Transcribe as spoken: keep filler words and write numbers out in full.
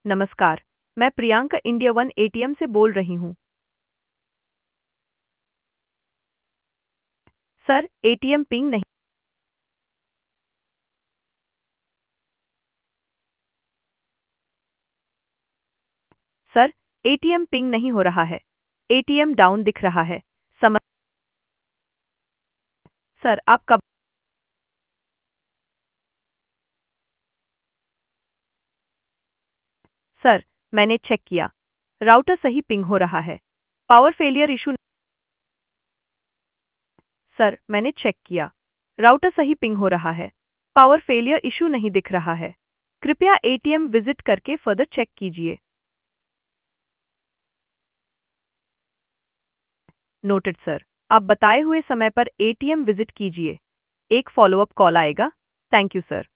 नमस्कार, मैं Priyanka India one ATM से बोल रही हूँ। सर, एटीएम पिंग नहीं। सर, एटीएम पिंग नहीं हो रहा है। एटीएम डाउन दिख रहा है। समझ। सर, आप कब? सर, मैंने चेक किया। राउटर सही पिंग हो रहा है। Power failure issue. सर, मैंने चेक किया। राउटर सही पिंग हो रहा है। पावर फेलियर इशू नहीं दिख रहा है। कृपया एटीएम विजिट करके फर्दर चेक कीजिए। Noted sir. आप बताए हुए समय पर एटीएम विजिट कीजिए। एक फॉलोअप कॉल आएगा। Thank you sir.